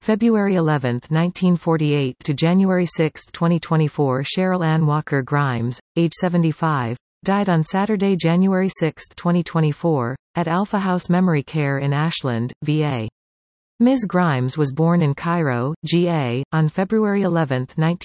February 11, 1948 to January 6, 2024. Cheryl Ann Walker Grimes, age 75, died on Saturday, January 6, 2024, at Alpha House Memory Care in Ashland, VA. Ms. Grimes was born in Cairo, GA, on February 11,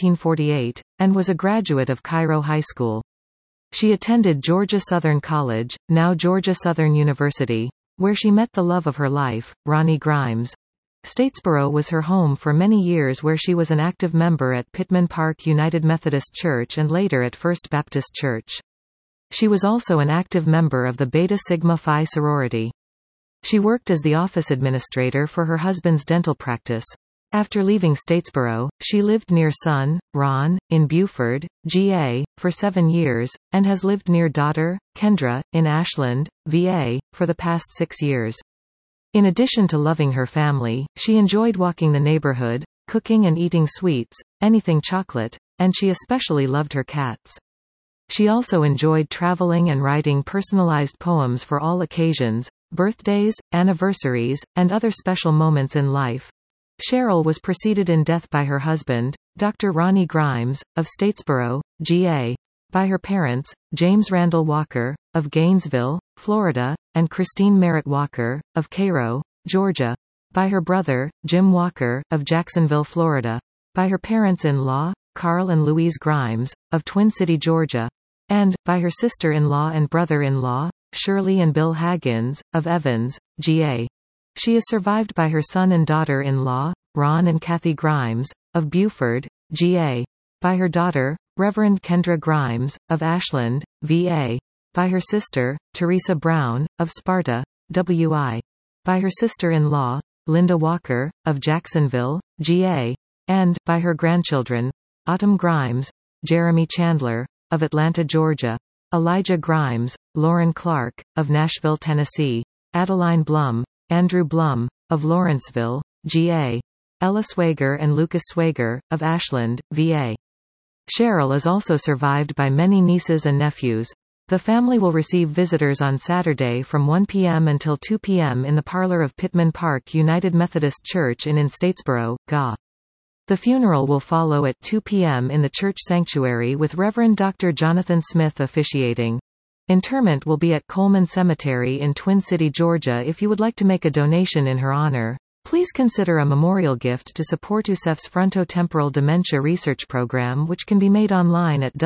1948, and was a graduate of Cairo High School. She attended Georgia Southern College, now Georgia Southern University, where she met the love of her life, Ronnie Grimes. Statesboro was her home for many years, where she was an active member at Pittman Park United Methodist Church and later at First Baptist Church. She was also an active member of the Beta Sigma Phi sorority. She worked as the office administrator for her husband's dental practice. After leaving Statesboro, she lived near son, Ron, in Buford, GA, for 7 years, and has lived near daughter, Kendra, in Ashland, VA, for the past 6 years. In addition to loving her family, she enjoyed walking the neighborhood, cooking and eating sweets, anything chocolate, and she especially loved her cats. She also enjoyed traveling and writing personalized poems for all occasions, birthdays, anniversaries, and other special moments in life. Cheryl was preceded in death by her husband, Dr. Ronnie Grimes, of Statesboro, GA, by her parents, James Randall Walker, of Gainesville, Florida, and Christine Merritt Walker, of Cairo, Georgia, by her brother, Jim Walker, of Jacksonville, Florida, by her parents-in-law, Carl and Louise Grimes, of Twin City, Georgia, and, by her sister-in-law and brother-in-law, Shirley and Bill Haggins, of Evans, GA. She is survived by her son and daughter-in-law, Ron and Kathy Grimes, of Buford, GA, by her daughter, Reverend Kendra Grimes, of Ashland, VA, by her sister, Teresa Brown, of Sparta, WI, by her sister-in-law, Linda Walker, of Jacksonville, GA, and, by her grandchildren, Autumn Grimes, Jeremy Chandler, of Atlanta, Georgia, Elijah Grimes, Lauren Clark, of Nashville, Tennessee, Adeline Blum, Andrew Blum, of Lawrenceville, GA, Ella Swager and Lucas Swager, of Ashland, VA. Cheryl is also survived by many nieces and nephews. The family will receive visitors on Saturday from 1 p.m. until 2 p.m. in the parlor of Pittman Park United Methodist Church in Statesboro, GA. The funeral will follow at 2 p.m. in the church sanctuary with Reverend Dr. Jonathan Smith officiating. Interment will be at Coleman Cemetery in Twin City, Georgia. If you would like to make a donation in her honor, please consider a memorial gift to support USEF's frontotemporal dementia research program, which can be made online at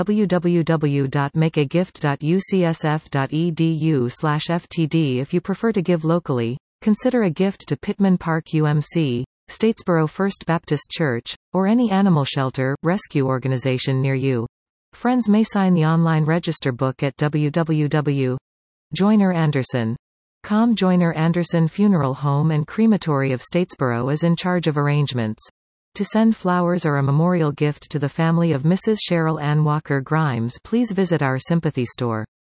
www.makeagift.ucsf.edu/ftd. If you prefer to give locally, consider a gift to Pittman Park UMC, Statesboro First Baptist Church, or any animal shelter, rescue organization near you. Friends may sign the online register book at www.joineranderson.com. Joiner Anderson Funeral Home and Crematory of Statesboro is in charge of arrangements. To send flowers or a memorial gift to the family of Mrs. Cheryl Ann Walker Grimes, please visit our sympathy store.